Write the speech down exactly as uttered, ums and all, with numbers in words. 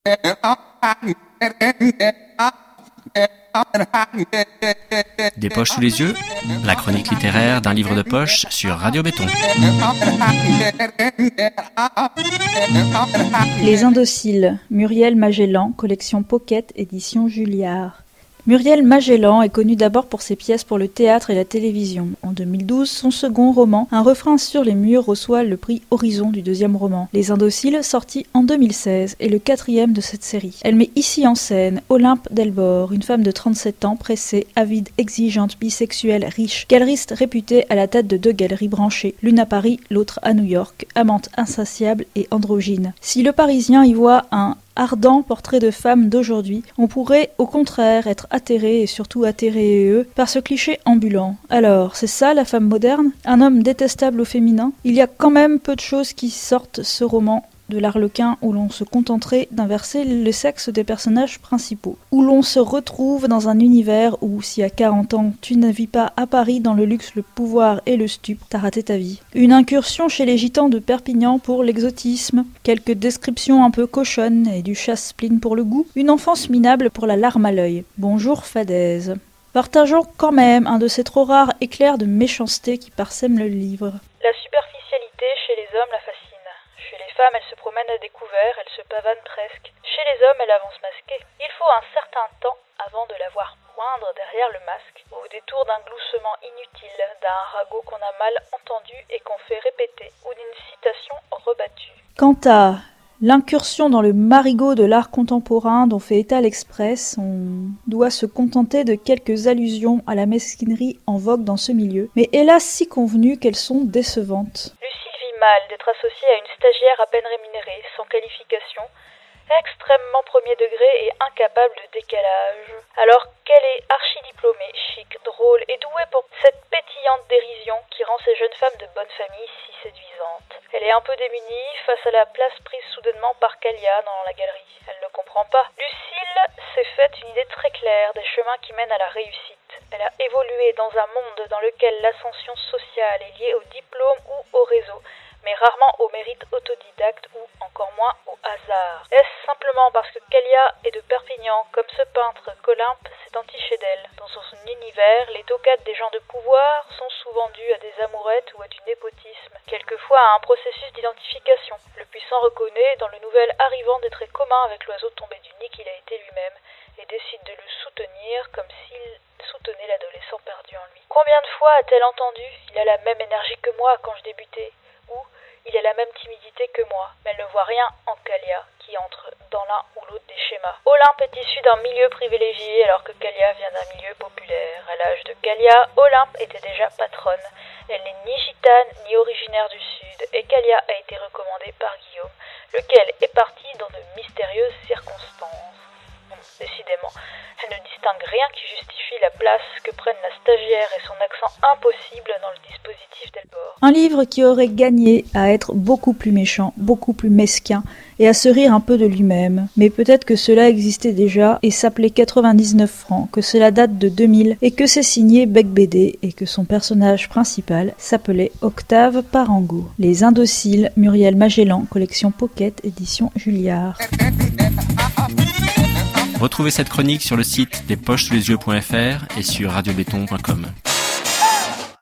Des poches sous les yeux, la chronique littéraire d'un livre de poche sur Radio Béton. Les Indociles, Muriel Magellan, collection Pocket, édition Julliard. Muriel Magellan est connue d'abord pour ses pièces pour le théâtre et la télévision. En deux mille douze, son second roman, Un refrain sur les murs, reçoit le prix Horizon du deuxième roman. Les Indociles, sorti en deux mille seize, est le quatrième de cette série. Elle met ici en scène Olympe Delbord, une femme de trente-sept ans, pressée, avide, exigeante, bisexuelle, riche, galeriste réputée à la tête de deux galeries branchées, l'une à Paris, l'autre à New York, amante insatiable et androgyne. Si le Parisien y voit un ardent portrait de femme d'aujourd'hui, on pourrait au contraire être atterré et surtout atterré par ce cliché ambulant. Alors, c'est ça la femme moderne? Un homme détestable au féminin? Il y a quand même peu de choses qui sortent ce roman de l'Arlequin où l'on se contenterait d'inverser le sexe des personnages principaux, où l'on se retrouve dans un univers où, si à quarante ans tu ne vis pas à Paris dans le luxe, le pouvoir et le stup, t'as raté ta vie. Une incursion chez les gitans de Perpignan pour l'exotisme, quelques descriptions un peu cochonnes et du chasse-spleen pour le goût, une enfance minable pour la larme à l'œil. Bonjour fadaise. Partageons quand même un de ces trop rares éclairs de méchanceté qui parsèment le livre. La superficialité chez les hommes la fascine. Chez les femmes, elle se promène à découvert, elle se pavane presque. Chez les hommes, elle avance masquée. Il faut un certain temps avant de la voir poindre derrière le masque, au détour d'un gloussement inutile, d'un ragot qu'on a mal entendu et qu'on fait répéter, ou d'une citation rebattue. Quant à l'incursion dans le marigot de l'art contemporain dont fait état l'Express, on doit se contenter de quelques allusions à la mesquinerie en vogue dans ce milieu, mais hélas si convenues qu'elles sont décevantes. Mal d'être associée à une stagiaire à peine rémunérée, sans qualification, extrêmement premier degré et incapable de décalage. Alors qu'elle est archidiplômée, chic, drôle et douée pour cette pétillante dérision qui rend ces jeunes femmes de bonne famille si séduisantes. Elle est un peu démunie face à la place prise soudainement par Kalia dans la galerie. Elle ne comprend pas. Lucille s'est faite une idée très claire des chemins qui mènent à la réussite. Elle a évolué dans un monde dans lequel l'ascension sociale est liée au diplôme ou au réseau, mais rarement au mérite autodidacte ou encore moins au hasard. Est-ce simplement parce que Kalia est de Perpignan, comme ce peintre qu'Olympe s'est entiché d'elle? Dans son univers, les tocates des gens de pouvoir sont souvent dues à des amourettes ou à du népotisme, quelquefois à un processus d'identification. Le puissant reconnaît dans le nouvel arrivant des traits communs avec l'oiseau tombé du nid qu'il a été lui-même et décide de le soutenir comme s'il soutenait l'adolescent perdu en lui. Combien de fois a-t-elle entendu « Il a la même énergie que moi quand je débutais » ou « Il a la même timidité que moi », mais elle ne voit rien en Kalia qui entre dans l'un ou l'autre des schémas. Olympe est issue d'un milieu privilégié alors que Kalia vient d'un milieu populaire. À l'âge de Kalia, Olympe était déjà patronne. Elle n'est ni gitane ni originaire du Sud et Kalia a été recommandée par Guillaume, lequel est parti dans de mystérieuses circonstances. Bon, décidément, elle ne distingue rien qui justifie la place que prennent la stagiaire et son accent impossible dans le dispositif d'Elbord. Un livre qui aurait gagné à être beaucoup plus méchant, beaucoup plus mesquin et à se rire un peu de lui-même. Mais peut-être que cela existait déjà et s'appelait quatre-vingt-dix-neuf francs, que cela date de deux mille et que c'est signé Bec B D et que son personnage principal s'appelait Octave Parango. Les Indociles, Muriel Magellan, collection Pocket, édition Julliard. Retrouvez cette chronique sur le site des poches sous les yeux point f r et sur radio béton point com.